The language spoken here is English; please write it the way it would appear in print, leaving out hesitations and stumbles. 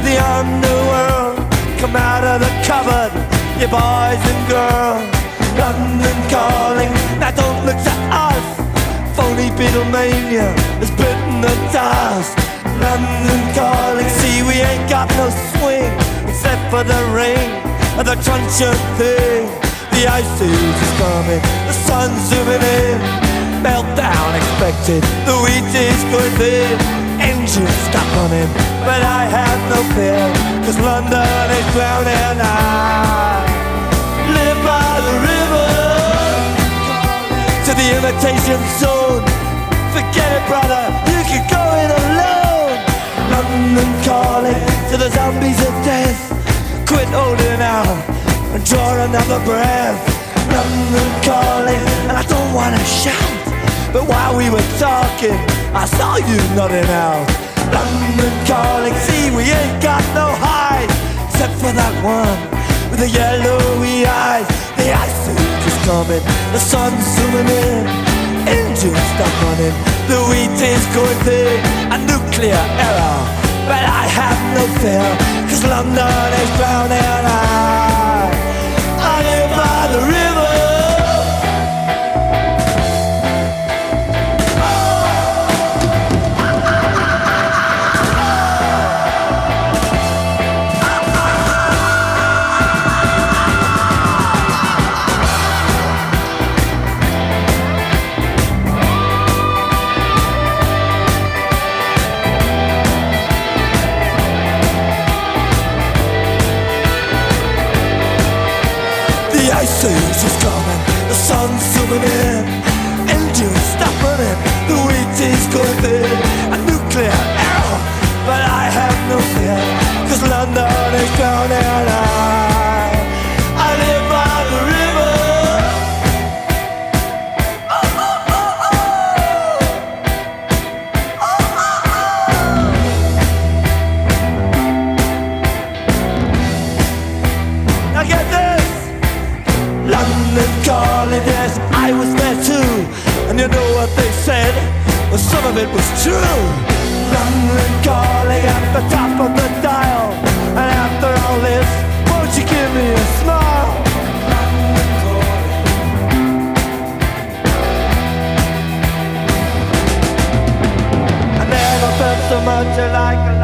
the underworld. Come out of the cupboard, you boys and girls. London calling, now don't look to us. Phony Beatlemania has bitten the dust. London calling, see we ain't got no swing except for the rain and the truncheon thing. The ice age is coming, the sun's zooming in. Meltdown expected, the wheat is going thin. Engines stop running, but I have no fear, 'cause London is drowning. I live by the river, to the imitation zone. Forget it, brother, you can go it alone. London calling to the zombies of death. Quit holding out and draw another breath. London calling, and I don't wanna shout, but while we were talking, I saw you nodding out. London calling, see we ain't got no hide, except for that one with the yellowy eyes. The ice age is coming, the sun's zooming in. Engines stop running, the wheat is going thin. A nuclear error, but I have no fear, 'cause London is drowning. I live by the river. The ice age is coming, the sun's zooming in. Engines stop running, the wheat is going thin. A nuclear error, but I have no fear, 'cause London is drowning. I live by the river. Oh, oh, oh, oh. Oh, oh, oh. Now get this. London calling, yes, I was there too. And you know what they said? Well, some of it was true. London calling at the top of the dial. And after all this, won't you give me a smile? London calling. I never felt so much like